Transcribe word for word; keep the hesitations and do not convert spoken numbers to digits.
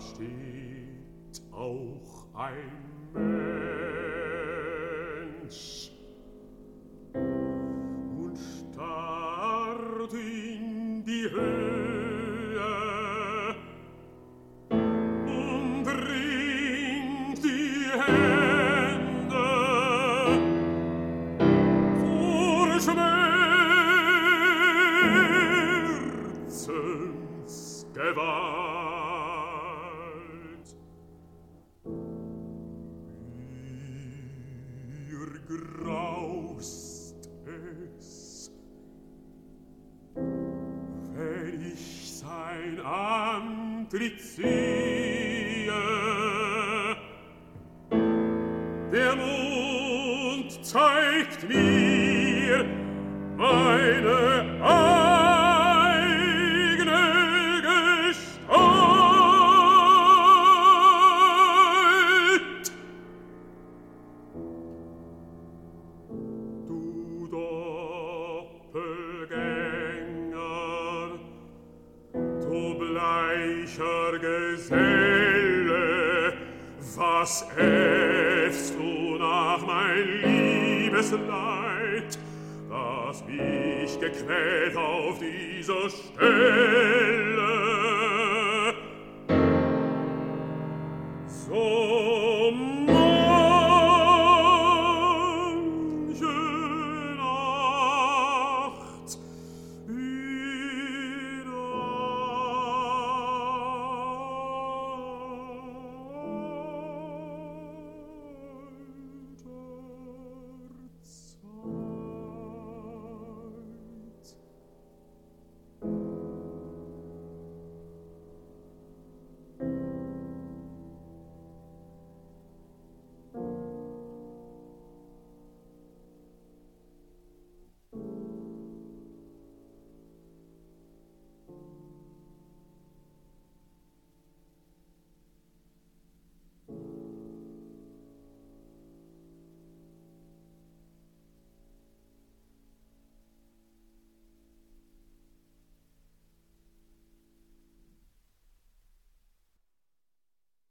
steht auch ein Mensch und starrt in die Höhe und ringt die Hände vor Schmerzensgewalt. Graust es, wenn ich sein Antlitz sehe. Der Mond zeigt mir meine eigene Gestalt. Du Doppelgänger, du bleicher Geselle, was äffst du nach mein Liebesleid, das mich gequält auf dieser Stelle?